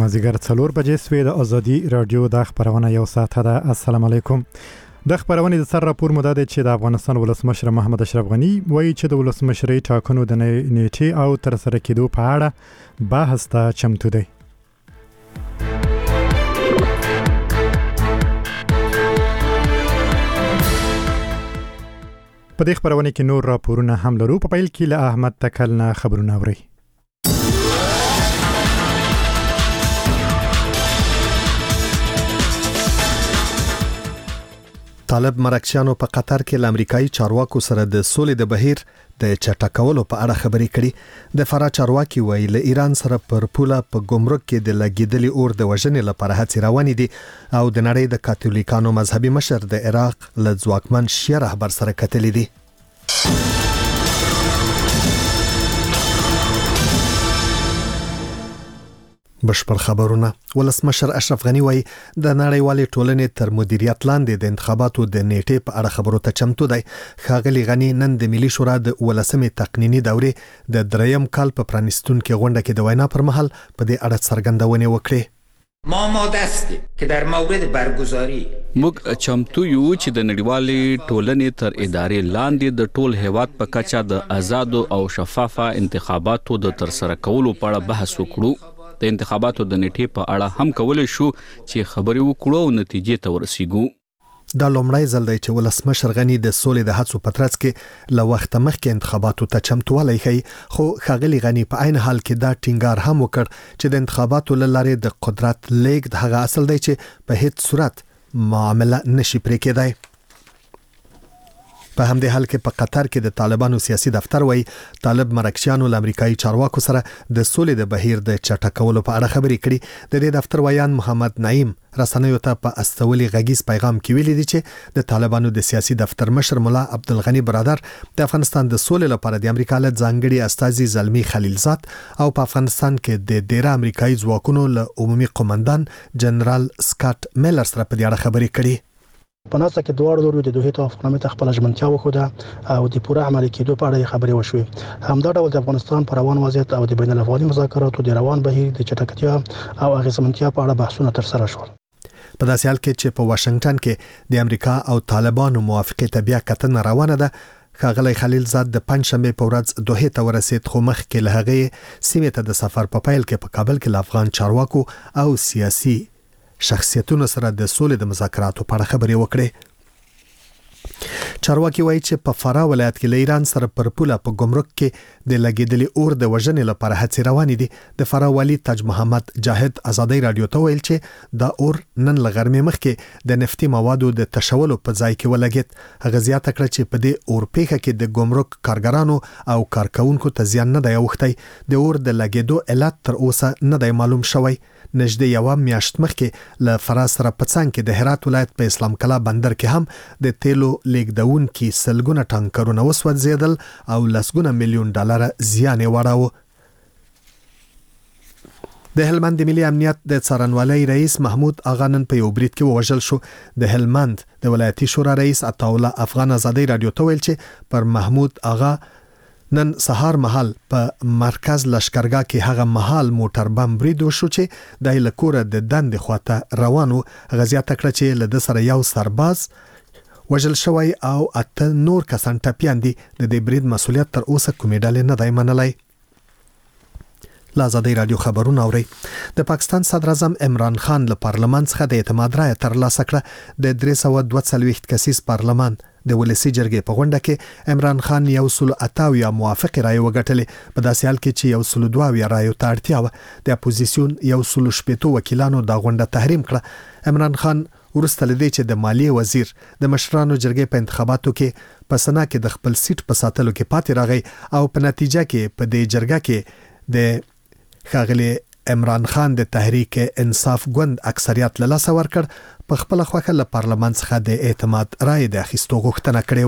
مازیګر 4 بجې سوی د ازادي رادیو د خبرونه یو ساعت ده. السلام علیکم. د خبرونه د سر راپور مده ده چې د افغانستان ولسمشر محمد اشرف غنی وایي چې د ولسمشرۍ ټاکنو د نیټې او تر سره کېدو په اړه بحث ته چمتو دی. په دې خبرونه کې نور راپورونه هم لرو. په پیل کې له احمد تکل نه خبرونه اوري. طالب مرکچیانو په قطر کې له امریکایي چارواکو سره د سولې د بهیر د چټکولو په اړه خبرې کړي. د فرا چارواکي وایي له ایران سره پر پوله په ګمرک کې د لګیدلي اور د وژنې لپاره هڅې روانې دي او د نړۍ د کاتولیکانو مذهبي مشر د عراق له ځواکمن شیعه رهبر سره کتلې دي. بشپړ خبرونه. ولسمشر اشرف غنی وایي د نړیوالې ټولنې تر مدیریت لاندې د انتخاباتو د نیټې په اړه خبرو ته چمتو دی. ښاغلي غنی نن د ملي شورا د 18مې تقنینی دورې د 3م کال په پرانیستونکو غونډه کې د وینا پر مهال په دې اړه څرګندونه وکړه. ما آماده هستیم که در مورد برگزاری موږ چمتو یو چې د نړیوالې ټولنې تر ادارې لاندې د ټول هیواد په کچه د آزادو او شفافه انتخاباتو د ترسره کولو په اړه بحث وکړو. د انتخاباتو د نیټې په اړه هم کولای شو چې خبرې وکړو او نتیجې ته ورسیږو. دا لومړی ځل دی چې ولسمشر غنی د سولې د هڅو په ترڅ کې له وخت مخکې انتخاباتو ته چمتووالی ښيي، خو ښاغلي غنی په عین حال کې دا ټینګار هم وکړ چې د انتخاباتو له لارې د قدرت لیږد هغه اصل دی چې په هیڅ صورت معامله نشي پرې کېدای. په همدې حال کې په قطر کې د طالبانو سیاسي دفتر وایي طالب مرکچیانو له امریکایي چارواکو سره د سولې د بهیر د چټکولو په اړه خبرې کړي. د دې دفتر ویان محمد نعیم رسنیو ته په استولي غږیز پیغام کې ویلي دي چې د طالبانو د سیاسي دفتر مشر مولا عبدالغنی برادر د افغانستان د سولې لپاره د امریکا له ځانګړي استازي زلمی خلیلزاد او په افغانستان کې د ډیره امریکایي ځواکونو له عمومي قومندان جنرال سکاټ میلر سره په دې اړه خبرې کړي. په ناسا کې دوه ډول د دوه توافقنامې ته خپل ژمنتیا وښوده او د پوره عملي کېدو په اړه خبرې وشوې. همدا ډول د افغانستان پر روان وضعیت او د بین الافغاني مذاکراتو د روان بهیر د چټکتیا او اغیزمنتیا په اړه بحثونه ترسره شول. په داسې حال کې چې په واشنگټن کې د امریکا او طالبانو موافقه ته بیا کتنه روانه ده، ښاغلی خلیلزاد د پنځشنبه په ورځ دوحه ته ورسید، خو مخکې له هغه سیمه ته د سفر په پیل کې په کابل کې له افغان چارواکو او سیاسي شخصیتونو سره د سولې د مذاکراتو په اړه خبرې وکړې. چارواکي وایي چې په فرا ولایت کې له ایران سره پر پوله په ګمرک کې د لګیدلي اور د وژنې لپاره هڅې روانې دي. د فرا والی تاج محمد جاهد ازادي رادیو ته ویل چې دا اور نن له غرمې مخکې د نفتي موادو د تشولو په ځای کې ولګید. هغه زیاته کړه چې په دې اور پیښه کې د ګمرک کارګرانو او کارکونکو ته زیان نه دی اوښتی. د اور د لګیدو علت تر اوسه نه دی معلوم شوی. نږدې یو میاشت مخکې له فرا سره په څنګ کې د هرات ولایت په اسلام کلا بندر کې هم د تیلو لیږدون کې سلګونه ټانکرونه وسوځېدل او لسګونه میلیون ډالر زیان یې واړاوه. د هلمند ملي امنیت د څارنوالۍ رئیس محمود اغا نن په یو برید کې ووژل شو. د هلمند د ولایتي شورا رئیس عطاالله افغان ازادي رادیو ته ویل چې پر محمود اغا نن سهار مهال په مرکز لشکرګاه کې هغه مهال موټر بم برید وشو چې د لکوره د دند خواته روانو. غزیاته کړ چې له د سره یو سرباز وژل شوی او 8 نور کسان ټپیان دي. د دې برید مسؤلیت تر اوسه کومې ډلې نه دی منلی. لازادي رادیو خبرونه اوري. د پاکستان صدر اعظم عمران خان له پارلمان څخه د اعتماد رایه ترلاسه کړه. د 342 کسیز پارلمان د ولسی جرګې په غونډه کې عمران خان 128 موافق رایه وګټلې. په داسې حال کې چې 122 رایه ته اړتیا و. د اپوزیسیون 118 وکیلانو دا غونډه تحریم کړه. عمران خان ورسته لدی چې د مالیې وزیر د مشرانو جرګې په انتخاباتو کې په سنا کې د خپل سیټ په ساتلو کې پاتې راغی او په نتیجه کې په دې جرګه کې د ښاغلي عمران خان د تحریک انصاف ګوند اکثریت له لاسه ورکړ. په خپل خوښه له پارلمان څخه د اعتماد رایه د اخیستو غوښتنه کړې و.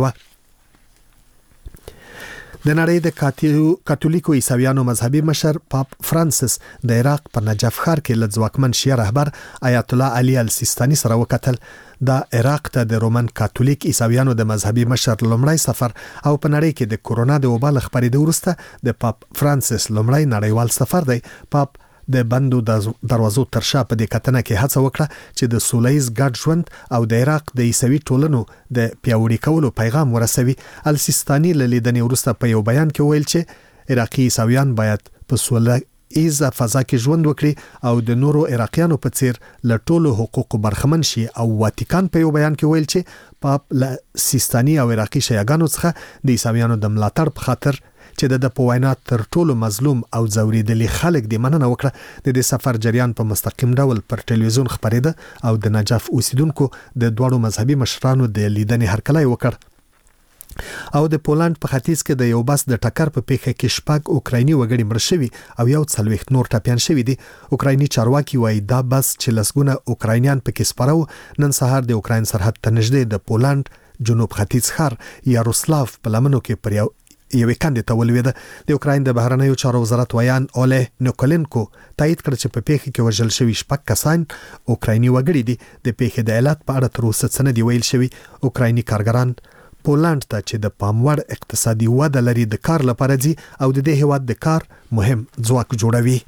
د نړۍ د کاتولیکو عیسویانو مذهبي مشر پاپ فرانسیس د عراق په نجف ښار کې له ځواکمن شیعه رهبر آیت الله علي السیستاني سره وکتل. دا عراق ته د رومن کاتولیک عیسویانو د مذهبي مشر لومړی سفر او په نړۍ کې د کورونا د وبا له خپرېدو وروسته د پاپ فرانسیس لومړی نړیوال سفر دی. پاپ د بندو دروازو تر شا په دې کتنه کې هڅه وکړه چې د سولهییز ګډ ژوند او د عراق د عیسوي ټولنو د پیاوړي کولو پیغام ورسوي. السیستاني له لیدنې وروسته په یو بیان کې ویل چې عراقي عیسویان باید په سولهییز فضا کې ژوند وکړي او د نورو عراقیانو په څیر له ټولو حقوقو برخمن شي. او واتیکان په یو بیان کې ویل چې پاپ له سیستاني او عراقي شیعاګانو څخه د عیسویانو د ملاتړ په خاطر چې د په وینا تر ټولو مظلوم او ځورېدلي خلک د مننه وکړه. د دې سفر جریان په مستقیم ډول پر ټلویزیون خبرېده او د نجف اوسیدونکو د دوړو مذهبي مشرانو د لیدنې هرکلی وکړ. او د پولند په ختیځ کې د یو بس د ټکر په پیښه کې شپږ اوکرایني وګړي مړ شوي او یو 40 نور ټپیان شوي دي. اوکرایني چارواکي وایي دا بس چې لسګونه اوکراینیان پکې سپاره نن سهار د اوکراین سرحد ته نږدې د پولند جنوب ختیځ ښار یاروسلاف په لمنو کې پر یوې کندې ته ولوېده. د اوکراین د بهرنیو چارو وزارت ویان اوله نیکولنکو تایید کړ چې په پیښه کې وژل شوي شپږ کسان اوکرایني وګړي دي. د پیښې د علت په اړه تر اوسه څه نه دی ویل شوي. اوکرایني کارګران پولند ته چې د پاموړ اقتصادي وده لري د کار لپاره ځي او د دې هیواد د کار مهم ځواک جوړوي.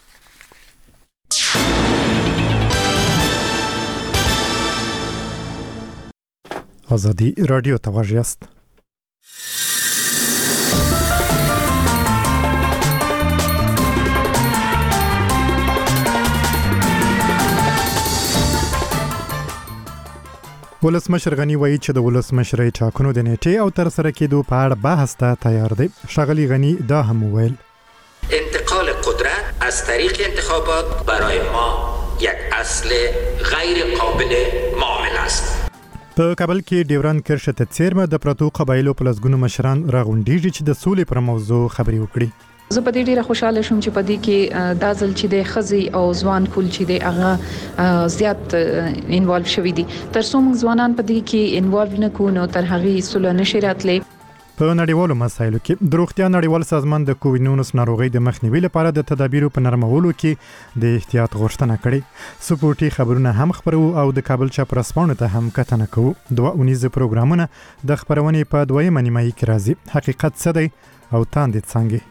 آزادی رادیو ته غوږ یاست. ولسمشر غنی وایي چې د ولسمشرۍ ټاکنو د نیټې او تر سره کېدو په اړه بحث ته تیار دی. ښاغلي غنی دا هم وویل انتقال قدرت از طریق انتخابات برای ما یک اصل غیر قابل معامله است. په کابل کې ډیورن کرښه ته څیرمه د پرتو قبایلو په لسګونو مشران راغونډېږي چې د سولې پر موضوع خبرې وکړي. زه په دې ډیره خوشاله شوم چې په دې کې دا ځل چې د خزي او ځوان کول چې د هغه زیات انوالو شوي دي. تر څو موږ ځوانان په دې کې انوالو نه کوو نو تر هغه سولې نشي راتلې. په نړیوالو مسایلو کې د روغتیا نړیوال سازمان د کووډ-19 ناروغۍ د مخنیوي لپاره د تدابیرو په نرمولو کې د احتیاط غوښتنه کړې. سپورتي خبرونه هم خبرو او د کابل چاپ رسپانو ته هم کتنه کوو. دوه اونیز پروګرامونه د خبرونې په دویمه نیمایي کې راځي. حقیقت څه دی او تاندې څنګه.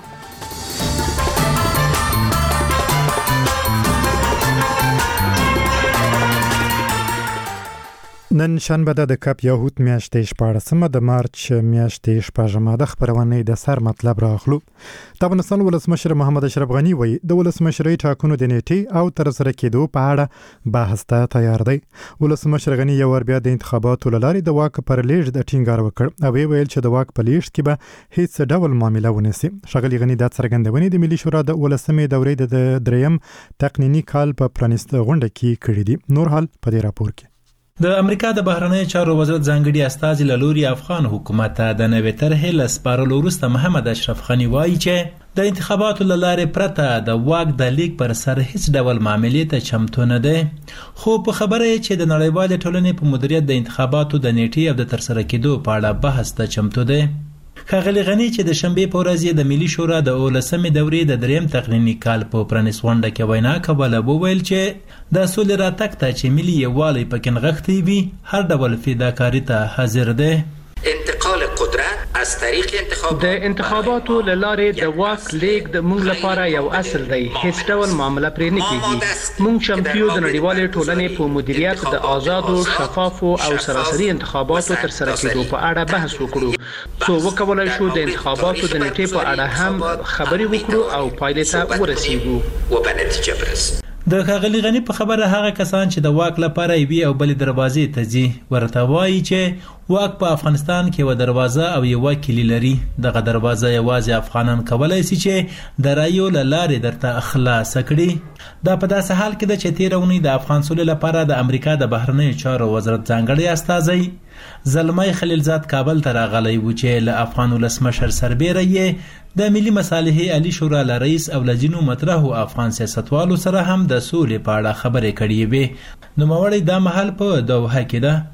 نن شنبه د کپ یهود میاشتې 14مه د مارچ میاشتې 14مه د خبرونې د سر مطلب راخلو. د افغانستان ولسمشر محمد اشرف غنی وایي د ولسمشرۍ ټاکنو د نیټې او تر سره کېدو په اړه بحث ته تیار دی. ولسمشر غنی یو ور بیا د انتخاباتو لارې د واک پر لیږد د ټینګار وکړ او ویل چې د واک په لیږد کې به هیڅ ډول معامله ونیسي. ښاغلي غنی دا څرګندونې د ملي شورا د 18مې دورې د دریم تقنینی کال په پرانیسته غونډه کې کړې دي. نور حال په دې راپور کې. د امریکا د بهرنیو چارو وزارت ځانګړي استازي له لوري افغان حکومت ته د نوې طرحې له سپارلو وروسته محمد اشرف غنی وایي چې د انتخاباتو له لارې پرته د واک د لیک پر سر هیڅ ډول معاملې ته چمتو نه دی. خو په خبره یې چې د نړیوالې ټولنې په مدیریت د انتخاباتو د نیټې او د ترسره کېدو په اړه بحث ته چمتو دی. ښاغلي غنی چې د شنبې په ورځ د ملي شورا د 18مې دورې د دریم تقنیني کال په پرانیستې غونډه کې وینا کوله. وویل چې د سولې راتګ ته چې ملي یووالی پکې نغښتی وي هر ډول فداکاري ته حاضر دی. انتقال قدرت از طریق انتخابات د انتخاباتو له لارې د واک لیک د موږ لپاره یو اصل دی. هیڅ ډول معامله پرې نه کیږي. موږ چمتو د نړیوالې ټولنې په مدیریت د آزادو، شفافو او سراسري انتخاباتو تر سره کېدو په اړه بحث وکړو. څو وکولای شو د انتخاباتو د نیټې په اړه هم خبرې وکړو او پایلې ته ورسیږو و به نتیجه برسیم. د ښاغلي غنی په خبره هغه کسان چې د واک لپاره یوې او بلې دروازې ته ځي ورته وایي چې واک په افغانستان کې یوه دروازه او یوه کلي لري. دغه دروازه یوازې افغانان کولی شي چې د رایو له لارې درته خلاصه کړي. دا په داسې حال کې ده چې تېره اونۍ د افغان سولې لپاره د امریکا د بهرنیو چارو وزارت ځانګړی استازی زلمی خلیلزاد کابل ته راغلی و چې له افغان ولسمشر سربیره یې د ملي مصالحې عالی شورا له رئیس او له ځینو مطرحو افغان سیاستوالو سره هم د سولې په اړه خبرې کړې وې. نوموړی دا مهال په دوحه کې ده.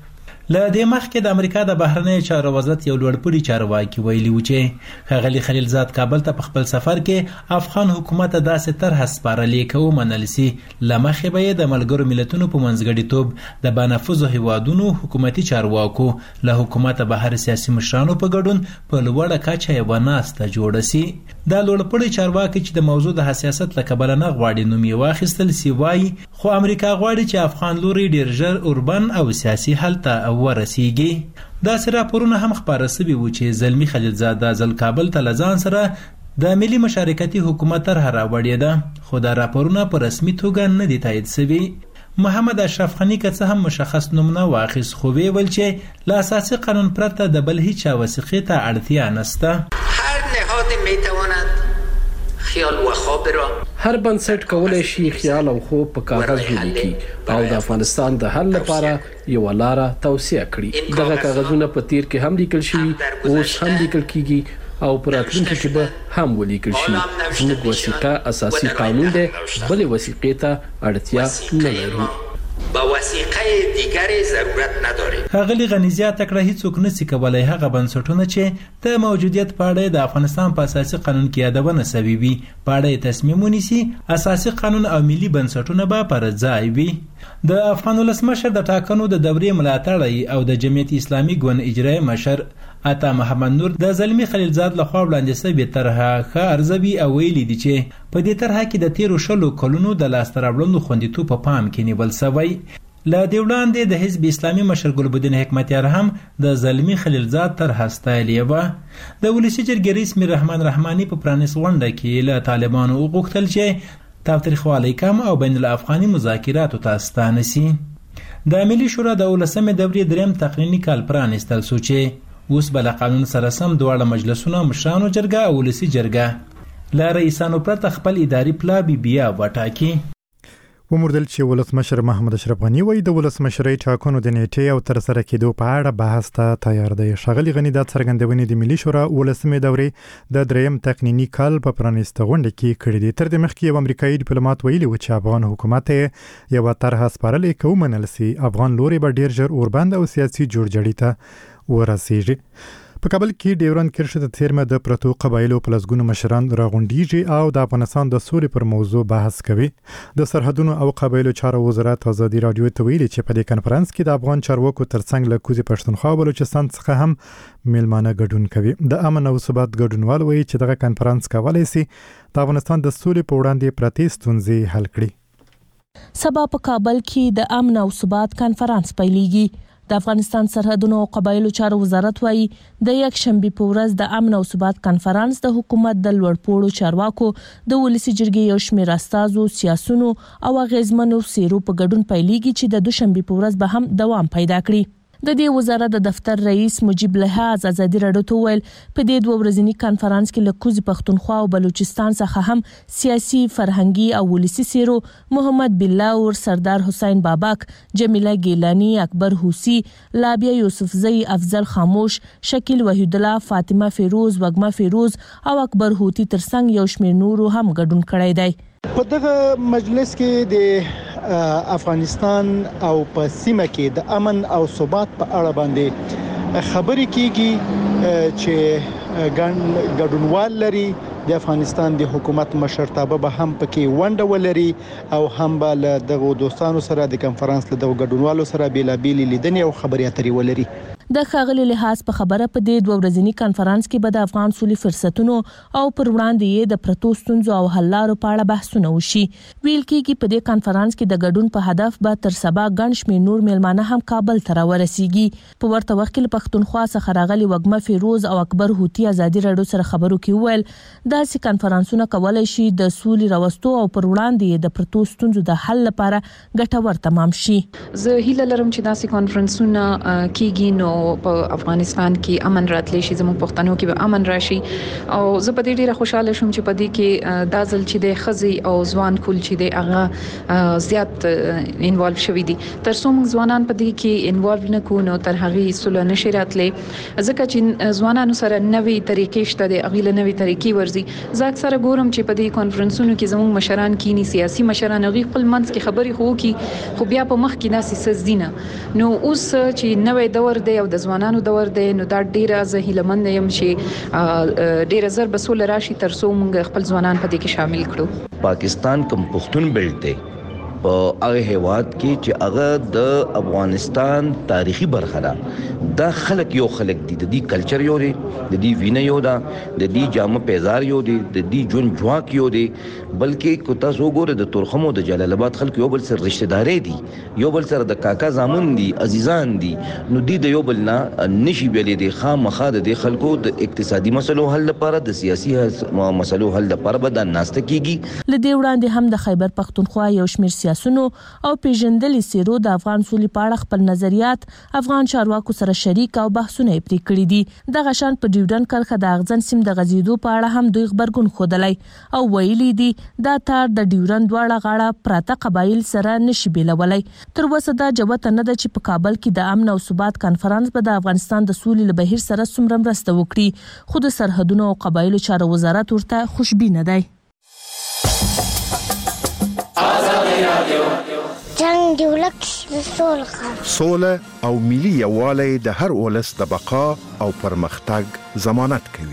له دې مخکې د امریکا د بهرنیو چارو وزارت یو لوړپوړي چارواکي ویلي و چې ښاغلي خلیلزاد کابل ته په خپل سفر کې افغان حکومت ته داسې طرحه سپارلې که ومنل سي له مخې به یې د ملګرو ملتونو په منځګړیتوب د بانفوذو هیوادونو حکومتي چارواکو له حکومت بهر سیاسي مشرانو په ګډون په لوړه کچه یوه ناسته جوړه سي. دا لوړپوړي چارواکي چې د موضوع د حساسیت له کبله نه غواړي نوم یې واخیستل سي وایي خو امریکا غواړي چې افغان لوري ډېر ژر اوربن او سیاسي حل ته ورسیږي. داسې راپورونه هم خپاره سوي وو چې زلمي خلیلزاد د ځل کابل ته له ځان سره د ملي مشارکتي حکومت طرحه راوړې ده، خو دا راپورونه په رسمي توګه نه دي تایید سوي. محمد اشرف غني که څه هم مشخص نوم نه واخیست، خو ویل چې له اساسي قانون پرته د بل هیچا وثیقې ته اړتیا نشته. هر نهاد میتواند خیال و خواب را هر بنسټ کولای شي خیال او خوب په کاغذ ولیکي او د افغانستان د حل لپاره یو لاره توصیه کړي. دغه کاغذونه په تیر کې هم لیکل شوي، اوس هم لیکل کیږي او پر راتلونکي کې به هم ولیکل شي. زموږ وثیقه اساسي قانون دی، بلې وثیقې ته اړتیا نه لرو. با وثیقه دیگری ضرورت نداره. ښاغلي غني زیاته کړه هیڅوک نشي کولای هغه بنسټونه چې د موجودیت په اړه د افغانستان په اساسي قانون کې یادونه سوي وي په اړه تصمیم ونیسي. اساسي قانون او ملي بنسټونه به پر ځای وي. د افغان ولسمشر د ټاکنو د دورې ملاتړی او د جمعیت اسلامي ګوند اجرایي مشر عطا محمد نور د زلمي خلیلزاد لخوا وړاندې شوې طرحه ښه ارزوي او ویلي دي چې په دې طرحه کې د تیرو 20 کلونو د لاسته راوړنو خوندیتوب په پام کې نیول شوی. له دې وړاندې د حزب اسلامي مشر ګلبدین حکمتیار هم د زلمي خلیلزاد طرحه ستایلې وه. د ولسي جرګې رئیس میر رحمان رحماني په پرانیست غونډه کې له طالبانو وغوښتل چې تاوتریخوالی کم او بین الافغاني مذاکراتو ته ستانه سي. د ملي شورا د 19مې دورې دریم تقنیني کال پرانیستل شو چې اوس به له قانون سره سم دواړه مجلسونه مشرانو جرګه او ولسي جرګه له رئیسانو پرته خپل اداري پلا بیا وټاکي. وموردل چې ولسمشر محمد اشرف غني وایي د ولسمشرۍ ټاکنو د نیټې او ترسره کېدو په اړه بحث ته تیار دی. ښاغلي غني دا څرګندونې د ملي شورا 19مې دورې د دریم تقنیني کال په پرانیسته غونډه کې کړې دي. تر دې مخکې یو امریکایي ډیپلوماټ ویلي و چې افغان حکومت یې یوه طرحه سپارلې که ومنل سي افغان لوري به ډېر ژر اوربند او سیاسي جوړجاړي ته ورسیږي. په کابل کې ډیورند کرښې د څیرمه د پرتو قبایلو په لسګونو مشران راغونډیږي او د افغانستان د سولې پر موضوع بحث کوي. د سرحدونو او قبایلو چارو وزارت ازادي راډیو ته ویلي چې په دې کنفرانس کې د افغان چارواکو ترڅنګ له کوزي پښتونخوا او بلوچستان څخه هم میلمانه ګډون کوي. د امن او ثبات ګډونوال وایي چې دغه کنفرانس کولای شي د افغانستان د سولې په وړاندې پرتې ستونزې حل کړي. سبا په کابل کې د امن او ثبات کنفرانس پیلېږي. د افغانستان سرحدونو او قبایلو چارو وزارت وایي د یک شنبې په ورځ د امن او ثبات کنفرانس د حکومت د لوړپوړو چارواکو د ولسي جرګې یو شمېر استازو سیاسونو او اغیزمنو څیرو په ګډون پیلېږي چې د دوشنبې په ورځ به هم دوام پیدا کړي. د دې وزارت د دفتر رئیس مجيب لحاظ ازادي راډیو ته ویل په دې دوه ورځني کنفرانس کې له کوزي پښتونخوا او بلوچستان څخه هم سیاسي فرهنګي او ولسي سیرو محمد بالله سردار حسین بابک جمیله ګیلانی اکبر حوسی لابیا یوسفزئی افضل خاموش شکیل وحید الله فاطمه فیروز وګما فیروز او اکبر هوتی ترڅنګ یو شمېر نورو هم ګډون کړی دی. په دغه مجلس کې د افغانستان او په سیمه کې د امن او ثبات په اړه باندې خبرې کیږي چې ګډونوال لري. د افغانستان د حکومت مشرتابه به هم پکې ونډه ولري او هم به له دغه دوستانو سره د کنفرانس له دغه ګډونوالو سره بیلابېل لیدنې او خبرې اترې ولري. د ښاغلي لحاظ په خبره په دې دوه ورځني کنفرانس کې به د افغان سولې فرصتونو او پر وړاندې یې د پرتو ستونزو او حل لارو په اړه بحثونه وشي. ویل کېږي په دې کنفرانس کې د ګډون په هدف به تر سبا ګڼ شمېر نور میلمانه هم کابل ته راورسیږي. په ورته وخت کې له پښتونخوا څخه راغلي وګما فیروز او اکبر هوتی ازادي راډیو سره خبرو کې ویل داسې کنفرانسونه کولای شي د سولې راوستو او پر وړاندې یې د پرتو ستونزو د حل لپاره ګټور تمام شي. زه هیله لرم چې داسې کنفرانسونه کیږي نو په افغانستان کې امن راتلی شي، زموږ پښتنو کې به امن راشي. او زه په دې ډیره خوشاله شوم چې په دې کې د ځل چې د خزي او ځوان کول چې د هغه زیات انوالو شوی دي. تر څو موږ ځوانان په دې کې انوالو نه کوو نو تر هغه سولو نشي راتلی، ځکه چې ځوانانو سره نوې طریقې شته د اغیله نوې طریقې ورزي. زه اکثره ګورم چې په دې کانفرنسونو کې زموږ مشران کینی، سیاسي مشران غي خپل منځ کې خبرې خو کی خو بیا په مخ کې ناسي سزدینه. نو اوس چې نوې دور دی او د ځوانانو دور دی، نو دا ډیره زهیلمن یم چې ډیره زر بسول راشي تر څو موږ خپل ځوانان په دې کې شامل کړو. پاکستان کوم پښتون بیلټ دی په هغه هیواد کې چې هغه د افغانستان تاریخي برخه ده. دا خلک یو خلک دي، د دې کلچر یو دی، د دې وینه یو ده، د دې جامه پیزار یو دی، د دې جون جواک یو دی. بلکې کو تاسو وګورئ د تورخم او د جلال آباد خلک یو بل سره رشتہ داري دي، یو بل سره د کاکا زامن دي، عزیزان دي. نو دې د یو بل نه نشي بیلې دي. خامخا د خلکو د اقتصادي مسلو حل لپاره، د سیاسي مسلو حل لپاره به د ناسته کیږي. لدې وړاندې هم د خیبر پختونخوا یو شمېر سیاسيونو او پیژندلي سیرو د افغان سولې په اړه خپل نظریات افغان چارواکو سره شریک او بحثونه پرې کړی دي. د غشان په ډیوډن کرخه د اغزن سیم د غزیدو په اړه هم دوی خبرګون خودلای او ویلي دي دا تار د ډیورن دواړه غاړه پراته قبایل سره نشي بیلولای. تر اوسه دا جوته نه ده چې په کابل کې د امن او ثبات کانفرنس به د افغانستان د سولې له بهیر سره څومره مرسته وکړي، خو د سرحدونو او قبایلو چارو وزارت ورته خوشبینه دی. جنگ دی ولک سوله او ملي یووالی د هر ولس د بقا او پرمختګ ضمانت کوي.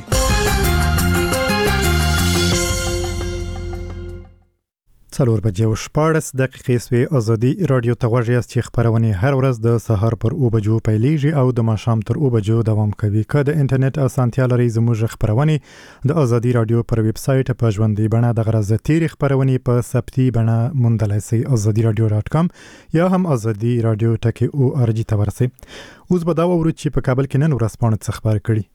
څلور بجې او 14 دقیقې سوي ازادي رادیو ته غوږی است چې خبرونه هر ورځ د سهار پر 9 بجو پیلېږي او د ماښام تر 9 بجو دوام کوي. که د انټرنیټ اسانتیا لري زموږ خبرونه د ازادي رادیو پر ویب سټ په ژوندۍ بڼه د غرض تیر خبرونه په ثبتي بڼه موندلای شئ azadiiradio.com یا هم azadiiradio.org ته ورسئ. اوس به دا وورو چې په کابل کې نن ورځپاڼه څه خبر کړي.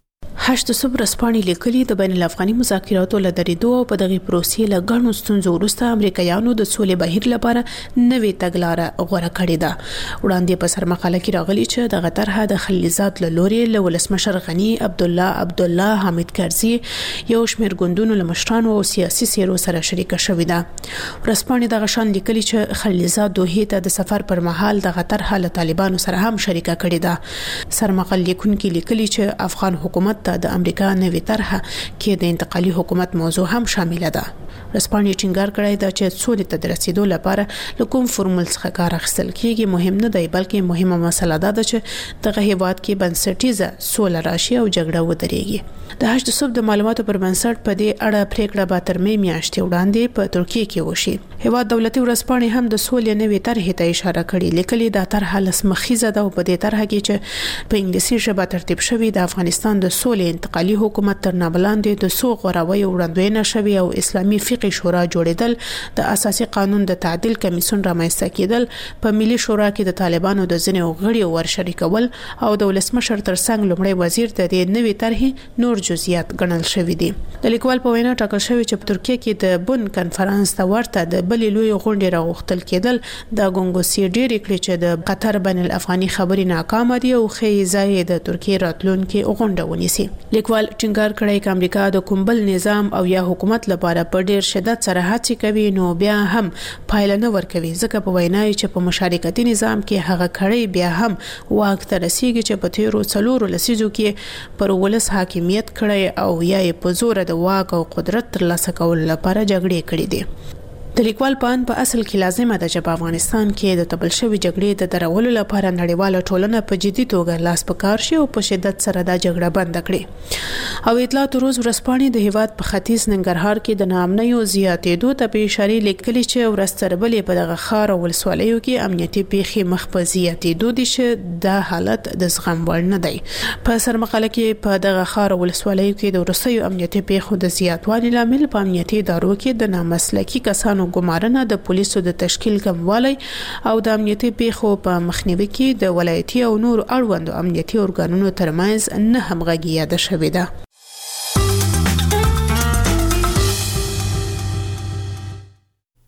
8 صبح رسپانې لیکلي د بین الافغاني مذاکراتو له درېدو او په دغه پروسې له غنو ستونزو وروسته امریکایانو د سولې بهیر لپاره نوې تګلارې غوړه کړې ده. وړاندې په سرمقاله کې راغلي چې د غطرها د خلیلزاد له لوري له ولسمشر غنی عبدالله حامد کرزي یو شمېر ګوندونو له مشرانو او سیاسي سیرو سره شریکه شوې ده. رسپانې د غشان لیکلي چې خلیلزاد دوه ته د سفر پر مهال د غطرها له طالبانو سره هم شریکه کړې ده. سرمقاله لیکونکي لیکلي چې افغان حکومت د امریکا نوې طرحه کې د انتقالي حکومت موضوع هم شامل ده. رسپانې ټینګار کړی دا چې سولې ته د رسیدو لپاره کوم فرمول څخه کار اخیستل کیږي مهم نه دی، بلکې مهمه مسله ده چې دغه هیواد کې بنسټیزه سوله راشي او جګړه ودرېږي. د 8 صبح د معلوماتو پر بنسټ په دې اړه پریکړه به تر مې میاشتې وړاندې په ترکیه کې وشي. هیواد دولتي ورسپانې هم د سولې نوې طرحې ته اشاره کړې. لیکلي دا طرحه لسمخیزه ده او په دې طرحه کې چې په انګلیسي ژبه ترتیب شوی د افغانستان د سولې انتقالي حکومت تر نابلاندې د سو غوراوي وړاندوینه شوی او اسلامي فقهي شورا جوړیدل، د اساسي قانون د تعدیل کمیسیون رامنځته کېدل، په ملي شورا کې د طالبانو د ځینو غړي ورشریکول او د ولسمشر ترڅنګ لومړی وزیر د دې نوې طرحې نور جزئیات ګڼل شوی دي. د لیکوال په وینا ټاکل شوی چې په ترکیه کې د بن کانفرنس ته ورته د بلې لوی غونډې راغوښتل کېدل. د ګونګوسي ډېر کړي چې د قطر بین الافغاني خبرې ناکامه دي او خې ځای د ترکیه راتلونکي غونډه ونیسي. لیکوال ټینګار کړی چې امریکا د کومبل نظام او یا حکومت لپاره په ډېر شدت سره هڅې کوي نو بیا هم پایله نه ورکوي، ځکه په وینا چې په مشارکتي نظام کې هغه کړي بیا هم واک ته رسیږي چې په تیرو 4 لسیزو کې پر ولس حاکمیت کړي او یا په زور د واک او قدرت ترلاسه کولو لپاره جګړې کړې دي. د لیکوال په اصل کې لازمه ده چې په افغانستان کې د تبل شوی جګړې د درولو لپاره نړیواله ټولنه په جدي توګه لاس پکار شي او په شدت سره دا جګړه بند کړي. او اطلاعات روز ورسپانې د هیواد په ختیځ ننګرهار کې د ناامنیو زیاتېدو ته په اشاره لیکلي چې ورستربلې په دغه ښار او ولسوالیو کې امنیتي پیښې مخ په زیاتېدو دي چې دا حالت د زغم وړ نه دی. په سرمقاله کې په دغه ښار او ولسوالیو کې د وروستیو امنیتي پیښو د زیاتوالي لامل په امنیتي ادارو کې د نامسلکي کسانو ګمارنه، د پولیسو د تشکیل کموالی او د امنیتي پیښو په مخنیوي کې د ولایتي او نور اړوندو امنیتي ارګانونو ترمنځ نه همغږي یاده شوې ده.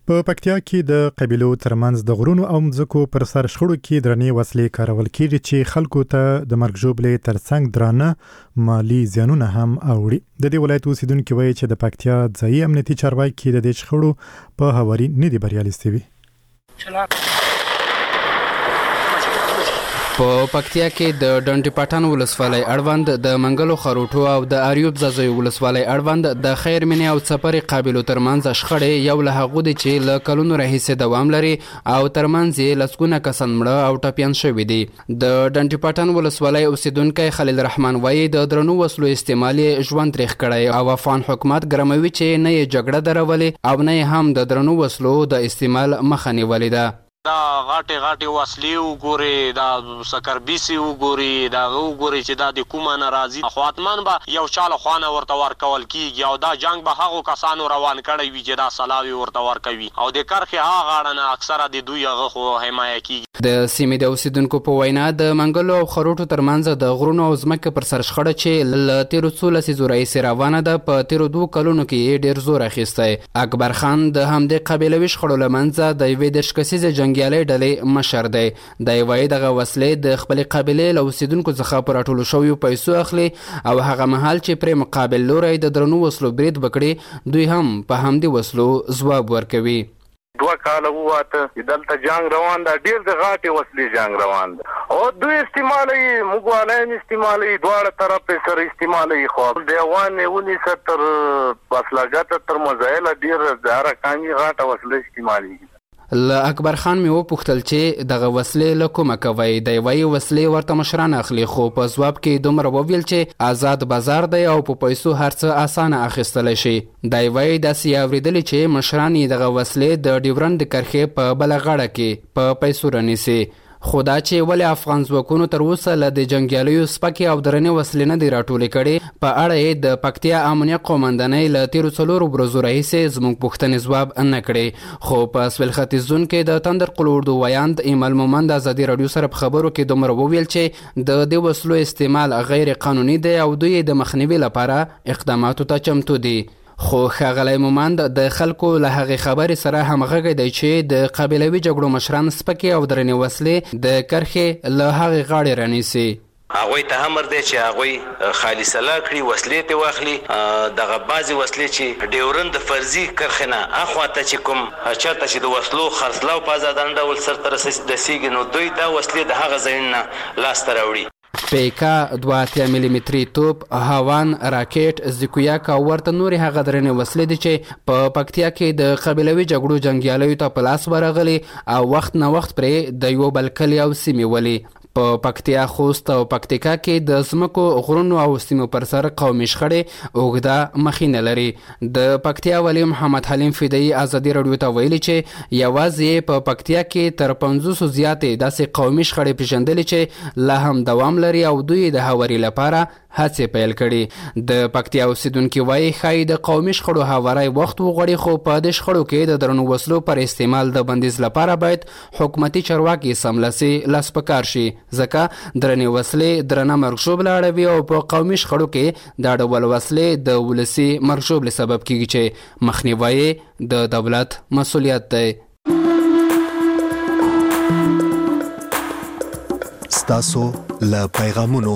په پکتیا کې د قبيلو ترمنځ د غرونو او مځکو پر سر شخړو کې درنې وسلې کارول کېږي چې خلکو ته د مرګ ژوبلې ترڅنګ درانه مالی زیانونه هم اوړي. د دې ولایت اوسیدونکو وایي چې د پکتیا ځایي امنیتي چارواکي د دې شخړو په هواري نه دي بریالي شوي. په پکتیا کې د ډنډ پټان ولسوالۍ اړوند د منګلو خروټو او د اریوب زازوی ولسوالۍ اړوند د خیر منی او سفر قابلو ترمنځ شخړې یو له هغو دي چې له کلونو راهیسې دوام لري او ترمنځ یې لسګونه کسان مړه او ټپیان شوي دي. د ډنډ پټان ولسوالۍ اوسیدونکی خلیل رحمان وایي د درنو وسلو استعمال ژوند تریخ کړی او افغان حکومت ګرموي چې نه یې جګړه درولې او نه هم د درنو وسلو د استعمال مخه نیولې ده. دا غاټي وسلې وګوري، دا سکربيسي وګوري، دا وګوري چې دا د کومه ناراضي خواتمان به یو چاله خوانه ورته ورکول کیږي او دا جنگ به هغه کسانو روان کړي وي چې دا سلاوي ورته ورکوي او د کرخه هغه غاړه اکثره د دوی هغه خو حمایه کیږي. د سیمې د اوسیدونکو په وینا د منګلو او خروټو ترمنځ د غرونو او ځمکې پر سر شخړه چې ل 1300 رئیس روانه ده په 12 کلونو کې ډیر زور اخیستی. اکبر خان د همدې قبیلوي شخړو لمنځه د یوې 10 کسیزه جنگیالي ډلې مشر دی. د وایي دغه وسلې د خپل قبیلې له اوسیدونکو څخه پر ټولو شویو پیسو اخلي او هغه مهال چې پر مقابل لوري د درنو وسلو برید وکړي دوی هم په همدې وسلو ځواب ورکوي. 2 کاله وواته دلته جنگ روان ده، ډیر د غاټي وسلې جنگ روان ده او دوی استعمالي موږ استعمالي دواړه طرف سره استعمالي خو د وان ونی ستر بسلاګات تر مزایل ډیر زاره کامي غاټه وسلې استعمالي. ل اکبر خان مې وپوښتل چې دغه وسلې له کومه کوي. دی وایي وسلې ورته مشران اخلي خو په ځواب کې دومره وویل چې آزاد بازار دی او په پیسو هر څه اسانه اخیستلی شي. دی وایي داسې اورېدلي چې مشران یې دغه وسلې د ډیورنډ د کرښې په بله غاړه کې په پیسو رانیسي. خو دا چې ولې افغان ځواکونو تر اوسه له د جنګیالیو سپکې او درنې وسلې نه دي راټولې کړې په اړه یې د پکتیا امنیه قومندانۍ له 13 ورځو راهیسې زموږ پوښتنې ځواب نه کړې. خو په سویل ختیځ زون کې د تندر قلوردو ویاند ایمل مومند ازادي راډیو سره په خبرو کې دومره وویل چې د دې وسلو استعمال غیر قانوني دی او دوی د مخنیوي لپاره اقداماتو ته چمتو دي. خو ښاغلی مومند د خلکو له هغې خبرې سره همغږی دی چې د قبیلوي جګړو مشران سپکې او درنې وسلې د کرښې له هغې غاړې رانیسي. هغوی ته امر دی چې هغوی خالي سلا کړي، وسلې ته واخلي. دغه بعضې وسلې چې ډیورن د فرضي کرښې نه اخواته چې کوم چېرته چې د وسلو خرڅلاو په ازادانه ډول سرته رسېږي نو دوی دا وسلې د هغه ځایونو نه لاسته راوړي. پیکا 2 ملي توپ، هاوان، راکټ، زیکویاک او ورته نورې هغه درنې وسلې دي چې په پکتیا کې د قبیلوي جګړو جنګیالیو ته په لاس ورغلي او وخت نه وخت پرې د یو بل کلي او سیمې ولي. په پکتیا، خوست او پکتیکا کې د ځمکو، غرونو او سیمو پر سر قومي شخړې اوږده مخینه لري. د پکتیا والي محمد حلیم فدایي ازادي راډیو ته ویلي چې یوازې په پکتیا کې تر 500 زیاتې داسې قومي شخړې پیژندلې چې لا هم دوام لري او دوی د هواري لپاره هڅې پیل کړي. د پکتیا اوسیدونکي وایي ښایي د قومي شخړو هواری وخت وغواړي خو په دې شخړو کې د درنو وسلو پر استعمال د بندیز لپاره باید حکومتي چارواکي سملاسي لاس په کار شي ځکه درنې وسلې درنه مرګ ژوبله اړوي او په قومي شخړو کې دا ډول وسلې د ولسي مرګ ژوبلې سبب کیږي چې مخنیوی د دولت مسؤلیت دی. ستاسو له پیغامونو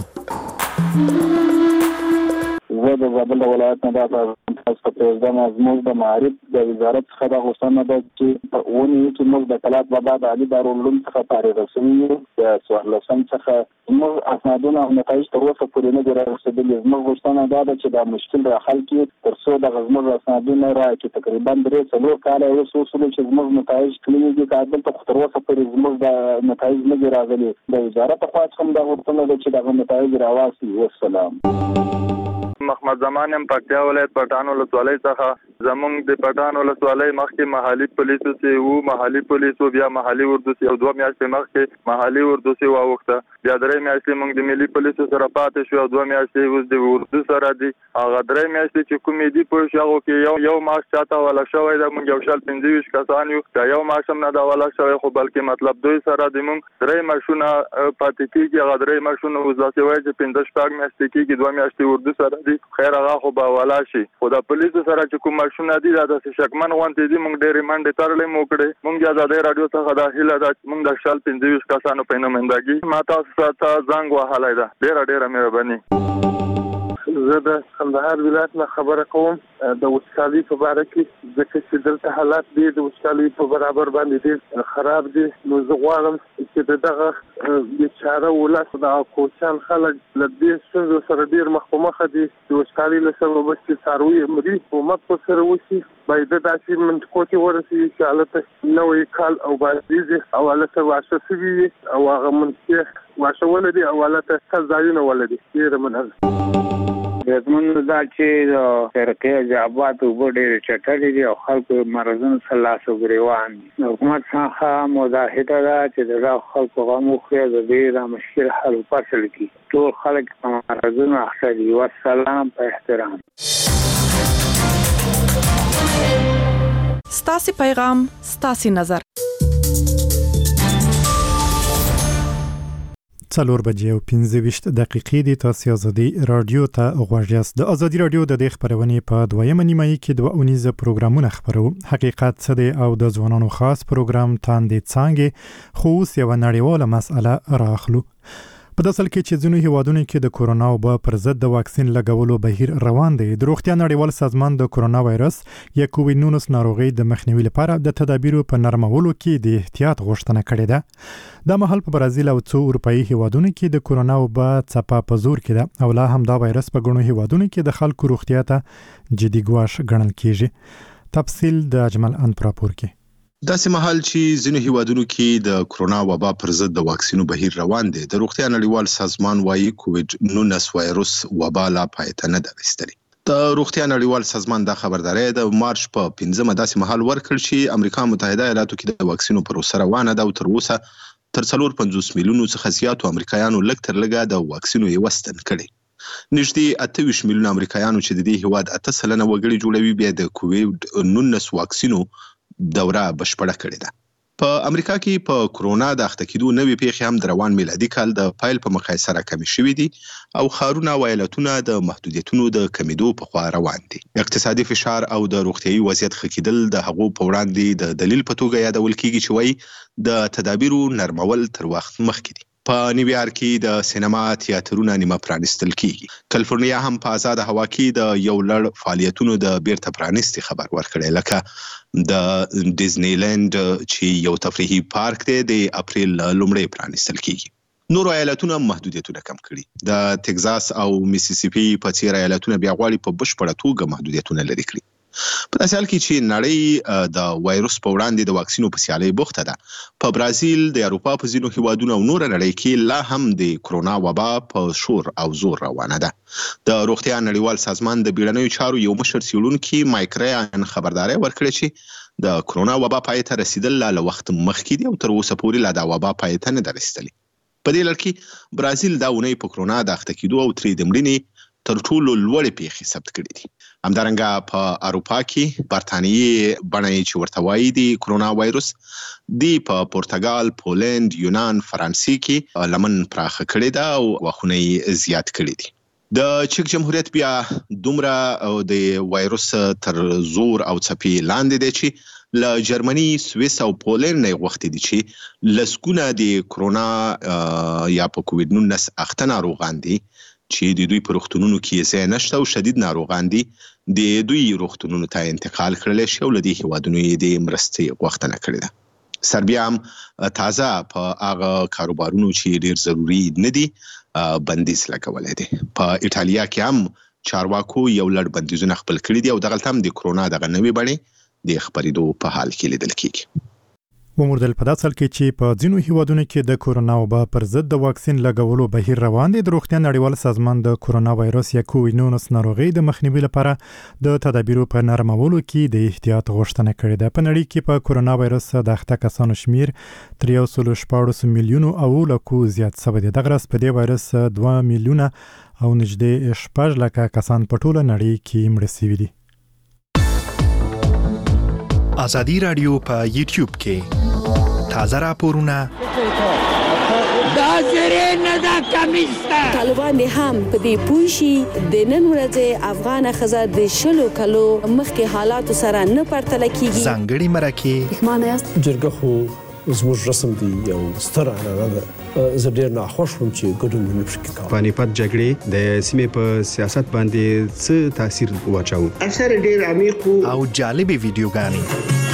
زه د زابل ولایت نه دا تاسو ته زموږ د معارف د وزارت څخه د غوښتنه ده چې په ونی کې موږ د کلات بابا د علي دارالعلوم څخه فارغ شوي د سوالسم څخه موږ اسنادونه او نتایج تر اوسه پورې نه دي رارسېدلي. زموږ غوښتنه دا ده چې دا مشکل را حل کړي تر څو د زموږ اسنادونه راکړي. تقریبا 3 کاله اوس وسول چې زموږ نتایج کلیدي دي کابل ته تر اوسه پورې زموږ د نتایج نه دي راغلي. د وزارت په خوا څخه دا غوښتنه ده چې دا نتایج راواسي. والسلام. محمد زمان ام پکتیا ولایت پټان ولسوالۍ څخه زمونږ د پټان ولسوالۍ مخکې محلي پولیسو سي وو محلي پولیسو بیا محلي اردو سي او 2 میاشتې مخکې محلي اردو سي واوخته بیا 3 میاشتې موږ د ملي پولیسو سره پاتې شو او 2 میاشتې اوس د اردو سره دي. هغه 3 میاشتې چې کومې دي په شاغو کې یو ماش چاته ولا شوی دا موږ یو شال 25 کسان یو دا یو ماشم نه دا ولا شوی خو بلکې مطلب دوی سره د موږ 3 ماشونه پاتې کیږي. هغه 3 ماشونه وځي وای چې 15 میاشتې کېږي 2 میاشتې اردو سره دي. خیر هغه خو به ولا شي خو د پولیسو سره چې کوم ماشونه دي دا د شکمن غونډې دي موږ ډېرې منډې ترلې مو کړې موږ آزادۍ رادیو څخه د هیله ده موږ د شال 25 کسانو په نوماندګي ما تاسو ته زنګ وهلای ده ډېره مهرباني زه د کندهار ولایت نه خبره کوم د وچکالي په اړه کې ځکه چې دلته حالات دي د وچکالي په برابر باندې دي خراب دي نو زه غواړم چې دغه بیچاره ولس د کوچان خلک له دې څخه سره ډیر مخ دي د وچکالي له سبب چې څاروي مري حکومت په سره وشي باید د داسې منطقو کې ورسي چې حالت نوې کال او بازي او حالت واشه سوي او هغه منطقه واشه ولدي او حالت ځایونه ولدي ډیر مننه زمون دا چې فرقه جوابات وګړي چټلې دي او خلکو مرزون سلاسو غریوان حکومت څخه مداهده ده چې دا خلکو غمو خو دې د مشکل حل فصل کی ټول خلک مرزون اخلي والسلام په احترام ستاسو پیغام ستاسو نظر 4:25 دقیقې د تاسو ازادي رادیو ته غوړیاست د ازادي رادیو د خبرونې په دویمه نیمه کې 2 پروګرامونه خبرو حقیقت څه دی او د ځوانانو خاص پروګرام تاندې څنګه خو یو نړیواله مسأله راخلو په داسل کې چې ځینو هیوادونو کې د کورونا وبا پر ضد د واکسین لګولو بهیر روان دی د روغتیا نړیوال سازمان د کورونا وایرس یا کووید-19 ناروغي د مخنیوي لپاره د تدابیرو په نرمولو کې د احتیاط غوښتنه کړې ده د مهال په برازیل او څو اروپאי هیوادونو کې د کورونا وبا څپه په زور کې ده او لا هم دا وایرس په ګڼو هیوادونو کې د خلکو روغتیا ته جدي ګواښ ګڼل کیږي تفصیل د اجمل انپراپور کې داسې مهال چې ځینو هیوادونو کې د کورونا وبا پر ضد د واکسینو بهیر روان دی د روغتیا نړیوال سازمان وايي کووید-19 وایرس وبا لا پایته نه ده رسیدلې د روغتیا نړیوال سازمان دا خبرداري د مارچ په 15 داسې مهال ورکړ چې امریکا متحده ایالاتو کې د واکسینو پروسه روانه ده او تر اوسه تر 450 میلیونو څخه زیاتو امریکایانو لږ تر لږه د واکسینو یې وستن کړي نږدې 28 میلیونه امریکایانو چې د دې هیواد 8% وګړي جوړوي بیا د کووید-19 واکسینو دوره بشپړه کړې ده په امریکا کې په کورونا د اخته کېدو نوې پیښې هم د روان میلادي کال د پایل په مقایسه سره کمې شوې دي او ښارونه او ایالتونه د محدودیتونو د کمیدو په خوا روان دي اقتصادي فشار او د روغتیايي وضعیت ښه کېدل د هغو په وړاندې د دلیل په توګه یادول کېږي چې وایي د تدابیرو نرمول تر وخت مخکې دي په نیویارک کې د سینما تیاترونو نیمه پرانستل کیږي کالیفورنیا هم په آزاد هوا کې د یو لړ فعالیتونو د بیرته پرانستي خبر ورکړی لکه د ډیزنی لند چې یو تفریحي پارک دی د اپریل لومړی پرانستل کیږي نور ایالتونه محدودیتونه کم کړي د تگزاس او میسیسیپي په څیر ایالتونه بیا غواړي په بشپړه توګه محدودیتونه لري کړي په داسې حال کې چې نړۍ د وایرس په وړاندې د واکسینو په سیالۍ بوخته ده په برازیل د اروپا په ځینو هیوادونو او نور نړۍ کې لا هم د کورونا وبا په شور او زور روانه ده د روغتیا نړیوال سازمان د بیړنیو چارو یو مشر څېړونکي مایک ریان خبرداري ورکړه چې د کورونا وبا پای ته رسیدل له وخت مخکې دي او تر اوسه پورې لا د وبا پای ته نه رسیدلی په دې لړ کې برازیل دا ونې په کورونا د اخته کېدو او ترې د مړینې تر ټولو لوړې پیښې ثبت کړې دي همدارنګه په اروپا کې برتانیې بڼې چې ورته وایي د کورونا وایرس دی په پرتګال، پولند، یونان، فرانسې کې لمن پراخه کړې ده او واخونه یې زیات کړي دي د چک جمهوریت بیا دومره د وایرس تر زور او څپې لاندې دی چې له جرمني، سویس او پولند نه غوښتي دي چې لسګونه د کورونا یا په کووید-19 اخته ناروغان دي چې د دوی په روغتونونو کې ځای نشته او شدید ناروغان دي د دوی روغتونونو ته انتقال کړل شي او له دې هیوادونو یې د مرستې غوښتنه کړې ده سربیا هم تازه په هغه کاروبارونو چې ډیر ضروري نه دي بندیز لګولې دي په ایټالیا کې هم چارواکو یو لړ بندیزونه خپل کړي دي او دغلته هم د کورونا دغه نوې بڼې د خبرېدو په حال کې لیدل کېږي وموردل په داسل کې چې په ځینو هیوادونو کې د کورونا وبا پر ضد د واکسین لګولو بهیر روان دی د روغتیا نړیوال سازمان د کورونا وایرس یا کووید-19 ناروغي د مخنیوي لپاره د تدابیرو په نرمولو کې د احتیاط غوښتنه کړې ده په نړۍ کې په کورونا وایرس د اخته کسانو شمیر تر 1.14 میلیونو او لکو زیات شوی دی دغه راس په دې وایرس 2 میلیونه او نږدې 14 لکه کسان په ټوله نړۍ کې مړه شوي دي ازادي رادیو په یوټیوب کې تازه راپورونه دا زری نه دا کمیسته. طالبان هم په دې پوه شي د نن ورځې افغان ښځه د شلو کلو مخکې حالاتو سره نه پرتله کیږي. ځانګړي مرکې پښمانه یاست. جرګه خو زموږ رسم دی یو ستر عنعنه ده. زه ډېر ناخوښ وم چې ګډون مې پکې کاوه. پانیپت جګړې د سیمې په سیاست باندې څه تاثیر واچاوه؟ اثر ډېر عمیق او جالبې ویډیوګانې.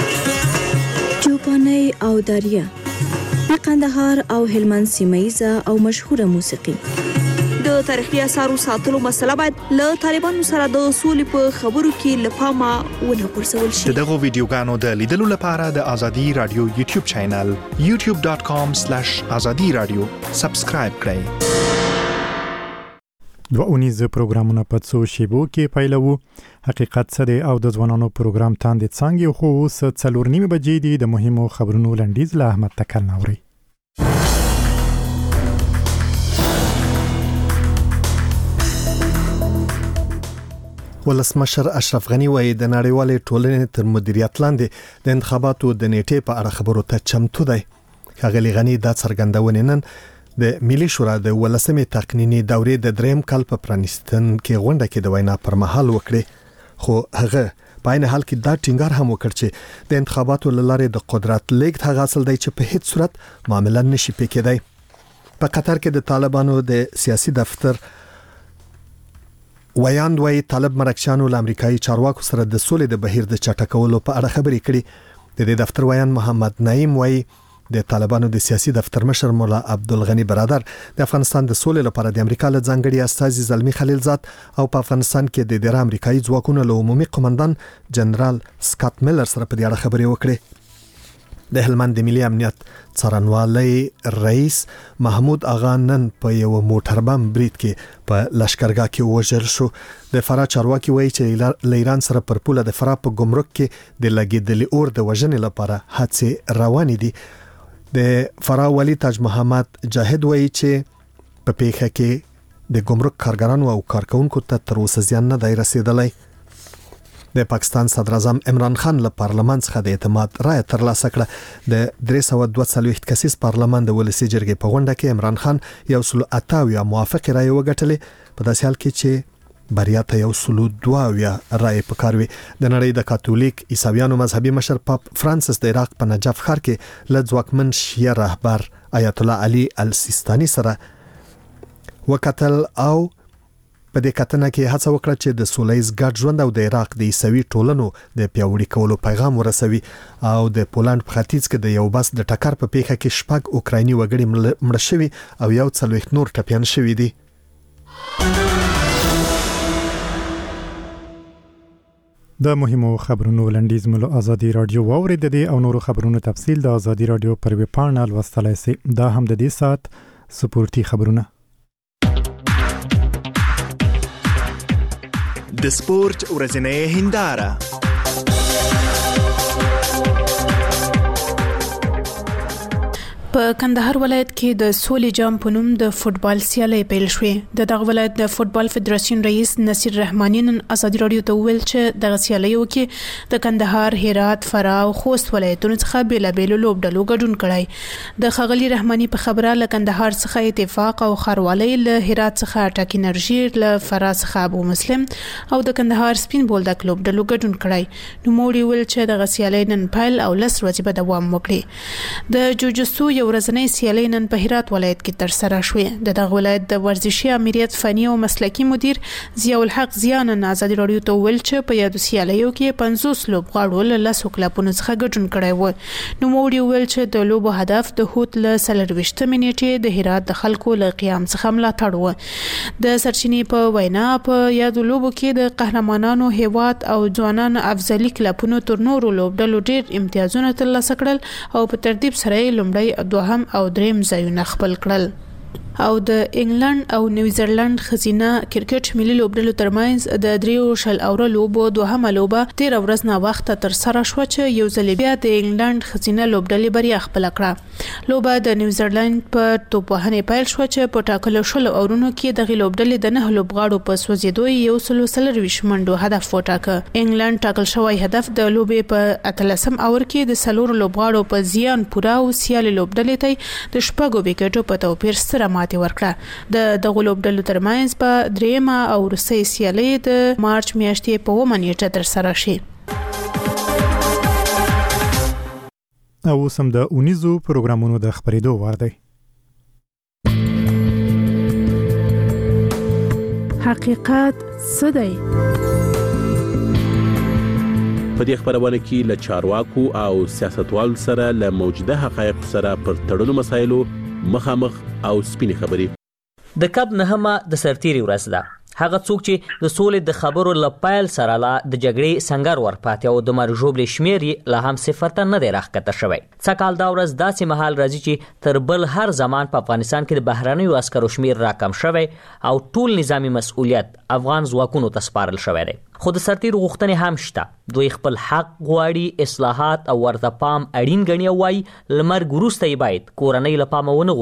چوپانۍ او داریه د قندهار او هلمند سیمه‌ییزه او مشهوره موسیقي. د تاریخي اثارو ساتلو مسله باید له طالبانو سره د سولې په خبرو کې له پامه ونه غورځول شي. دغه ویډیوګانو د لیدلو لپاره د ازادي رادیو یوټیوب چینل youtube.com/azadi-radio سبسکرایب کړئ. دوه اونیزه پروګرامونه په څو شیبو کې پیلوو. حقیقت څه دی او د ځوانانو پروګرام تاندې څنګه خو اوس 4:30 بجې دي. د مهمو خبرونو لنډیز له احمد تکل نوري. ولسمشر اشرف غنی وایي د نړیوالې ټولنې تر مدیریت لاندې د انتخاباتو د نیټې په اړه خبرو ته چمتو دی. ښاغلي غنی دا څرګندونه نن د ملي شورا د 18مې تقنینی دورې د دریم کال په پرانیستن کې غونډه کې د وینا پر مهال وکړي. خو هغه په عین حال کې دا ټینګار هم وکړ چې د انتخاباتو لاره د قدرت لیږد هغه اصل دی چې په هیڅ صورت معاملې نشي پکېدای. په قطر کې د طالبانو د سیاسي دفتر ویاند وای طالب مرکچانو له امریکایي چارواکو سره د سولې د بهیر د چټکولو په اړه خبرې کړي. د دې دفتر ویاند محمد نعیم وای د طالبانو د سیاسي دفتر مشر مولا عبدالغنی برادر د افغانستان د سولې لپاره د امریکا له ځانګړي استازي زلمی خلیلزاد او په افغانستان کې د ډیر امریکایي ځواکونو له عمومي قومندان جنرال سکاټ میلر سره په دې اړه خبرې وکړي. د هلمند د ملي امنیت څارنوالۍ رئیس محمود اغا نن په یو موټر بم برید کې په لشکرګاه کې وژل شو. د فرا چارواکي وایي چې ایران سره پر پوله د فرا په ګمرک کې د لګیدلې اور د وژنې لپاره هڅې روانې دي. د فرا والی تاج محمد جاهد وایي چې په پیښه کې د ګمرک کارګرانو او کارکونکو ته تر اوسه زیان نه دی رسیدلی. د پاکستان صدر اعظم عمران خان له پارلمان څخه د اعتماد رائے ترلاسه کړه. د 342 کسیز پارلمان د ولسی جرګې په غونډه کې عمران خان 128 موافق رائے وګټلې. په داسې حال کې چې بریا ته 102 رائے پکاروي. د نړۍ د کاتولیک عیسویانو مذهبي مشر پاپ فرانسیس د عراق په نجف ښار کې له ځواکمن شیعه رهبر آیت الله علي السیستاني سره وکتل او په دې کتنه کې هڅه وکړه چې د سولهییز ګډ ژوند او د عراق د عیسوي ټولنو د پیاوړي کولو پیغام ورسوي. او د پولند په ختیځ کې د یو بس د ټکر په پیښه کې 6 اوکرایني وګړي مړ شوي او 40 نور ټپيان شوي دي. د مهمو خبرونو لنډیز ملو ازادي رادیو واورید دي او نورو خبرونو تفصیل د ازادي رادیو پر ویب پاڼه لوستلای شئ. دا هم د دې سات سپورتي خبرونه. د سپورت ورځنۍ هنداره. په کندهار ولایت کې د سولې جام په نوم د فوتبال سیالي پیل شوې. د دغه ولایت د فوتبال فدراسیون رئیس نصیر رحماني نن ازادي رادیو ته ویل چې دغه سیالیو کې د کندهار، هرات، فراه او خوست ولایتونو څخه بیلابېلو لوبډلو ګډون کړی. د خغلی رحماني په خبره له کندهار څخه اتفاق او خروالۍ، له هرات څخه اټاک انرژي، له فراه څخه ابو مسلم او د کندهار سپین بولدک لوبډلو ګډون کړی. نو موړي ویل چې دغه سیالي نن پیل او 10 ورځې به دوام وکړي. د جوجسو یو ورځنۍ سیالي نن په هرات ولایت کې تر سره شوې. د دغه ولایت د ورزشي امریت فني او مسلکي مدیر ضیاء الحق زیان ازادي رادیو ته ویل چې په یادو سیالیو کې 50 لوبغاړو له 10 کلبونو څخه ګډون کړی و. نو موړي ویل چې د لوبو هدف د هوت له 23 منټې د هرات د خلکو له قیام څخه ملاتړ و. د سرچینې په وینا په یادو لوبو کې د قهرمانانو هیواد او ځوانان افضلي کلبونو تر نورو لوبډلو ډېر امتیازونه ترلاسه کړل او په ترتیب سره لومړی، دوهم او دریم ځایونه خپل کړل. او د انګلند او نیوزیلند خزینه کرکټ ملي لوبډلو ترمنځ د 3 اور لوبو دوهمه لوبه 13 ورځ نه وخت تر سره شو چې یو ځل بیا د انګلند خزینه لوبډلې بریا خپل کړه. لوبه د نیوزیلند په توپوهنې پیل شو چې په ټاکلو شل اورونو کې د لوبډلې د 9 لوبغاړو په سوځېدو یو سلسله منډو هدف وټاکه. انګلند ټاکل شوی هدف د لوبې په 13 اور کې د سلور لوبغاړو په زیان پورا او سیال لوبډلې ته د شپږو وکټو په توپیر سره ماتې ورکړه. د دغه لوبډلو ترمنځ په دریمه او وروستۍ سیالي د مارچ میاشتې په 1 نیټه تر سره شي. او سم د اونیزو پروګرامونو د خبرېدو وار دی. حقیقت څه دی؟ په دې خبرونه کې له چارواکو او سیاستوالو سره له موجوده حقایق سره پر تړلو مسایلو مخامخ او سپینې خبرې. د کب نهمه د سرتيري ورځ ده. هغه څوک چې د سولې د خبرو لپایل سره لا د جګړې څنګه ورپاتې او د مرجوبلې شمیرې له هم صفر نه دی راښکته شوی. څکال دا ورځ داسې مهال راځي چې تر بل هر زمان په افغانستان کې د بهرنیو عسکرو شمیر راکم شوی او ټول نظامی مسؤلیت افغان ځواکونو ته سپارل شوی دی. خو د سرتیرو غوښتنې هم شته. دوی خپل حق غواړي، اصلاحات او ورته پام اړین ګڼي او وايي لمرګ وروسته یې باید کورنۍ له پامه ونه